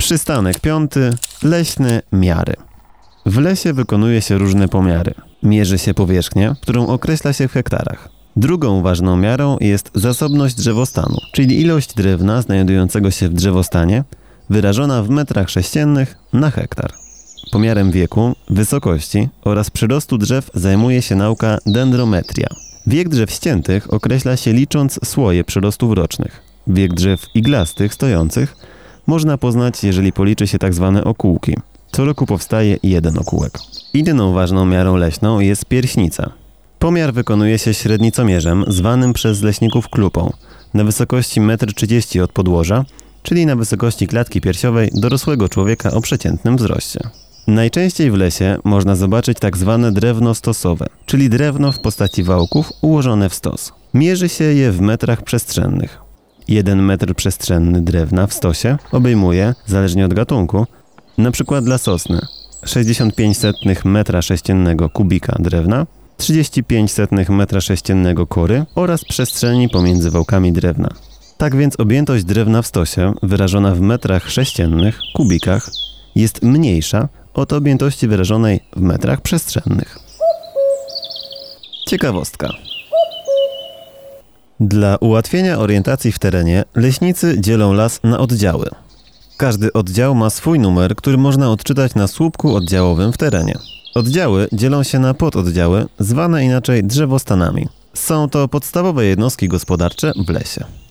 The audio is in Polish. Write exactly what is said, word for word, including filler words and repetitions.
Przystanek piąty. Leśne miary. W lesie wykonuje się różne pomiary. Mierzy się powierzchnię, którą określa się w hektarach. Drugą ważną miarą jest zasobność drzewostanu, czyli ilość drewna znajdującego się w drzewostanie, wyrażona w metrach sześciennych na hektar. Pomiarem wieku, wysokości oraz przyrostu drzew zajmuje się nauka dendrometria. Wiek drzew ściętych określa się licząc słoje przyrostów rocznych. Wiek drzew iglastych stojących można poznać, jeżeli policzy się tzw. okółki. Co roku powstaje jeden okółek. Inną ważną miarą leśną jest pierśnica. Pomiar wykonuje się średnicomierzem, zwanym przez leśników klupą, na wysokości metr trzydzieści od podłoża, czyli na wysokości klatki piersiowej dorosłego człowieka o przeciętnym wzroście. Najczęściej w lesie można zobaczyć tak zwane drewno stosowe, czyli drewno w postaci wałków ułożone w stos. Mierzy się je w metrach przestrzennych. Jeden metr przestrzenny drewna w stosie obejmuje, zależnie od gatunku, na przykład dla sosny sześćdziesiąt pięć setnych metra sześciennego kubika drewna, trzydzieści pięć setnych metra sześciennego kory oraz przestrzeni pomiędzy wałkami drewna. Tak więc objętość drewna w stosie, wyrażona w metrach sześciennych, kubikach, jest mniejsza od objętości wyrażonej w metrach przestrzennych. Ciekawostka. Dla ułatwienia orientacji w terenie leśnicy dzielą las na oddziały. Każdy oddział ma swój numer, który można odczytać na słupku oddziałowym w terenie. Oddziały dzielą się na pododdziały, zwane inaczej drzewostanami. Są to podstawowe jednostki gospodarcze w lesie.